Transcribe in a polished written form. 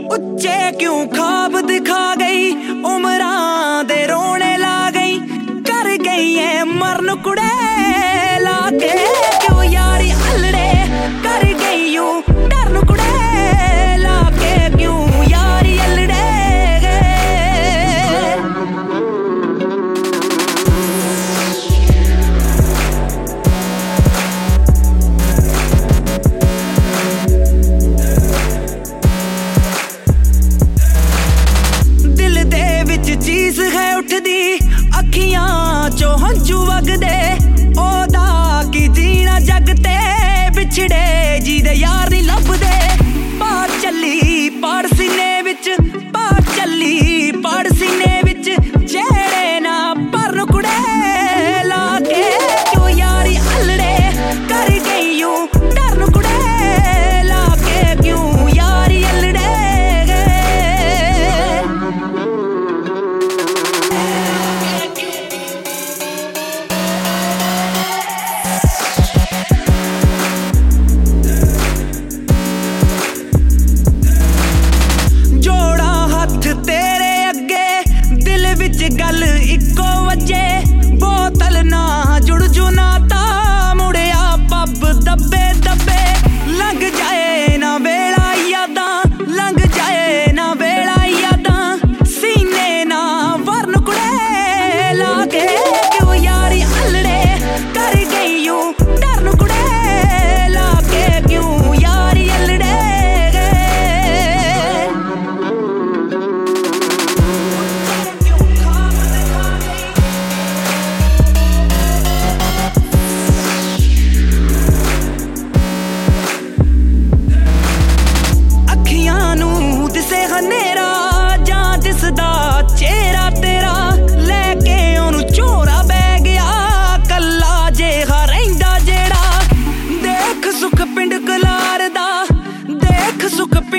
उच्चे क्यों ख्वाब दिखा गई, उमरां दे रोने ला गई, कर गई है मरन कुड़े लाके क्यों यारी अलड़े, कर गई यूं डरन कुड़े लाके क्यों यारी अलड़े। चीज है उठदी अखियां चो हंझू वगदे, ओदा की जीना जगते बिछड़े जी दे यार नहीं लभदे। पार चली पार सीने विच, पार चली पार सीने विच, जेड़े ना पर कुड़े लाके क्यों यारी अलड़े, कर गई यूं डरन कुड़े लाके क्यों यारी अलड़े। गल इको वजे बोतल ना जुड़ जू ना ता मुड़िया पब दबे दबे, लंघ जाए ना वेला यादां, लंघ जाए ना वेला यादां, सीने ना वरन कुड़े लाके क्यों यारी अलड़े, कर गई यूं डरन कुड़े लाके क्यों यारी अलड़े। चेहरा तेरा लेके ओनू चोरा बह गया, कल्ला जेहा रहिंदा जेड़ा, देख सुख पिंड गलार दा, देख सुख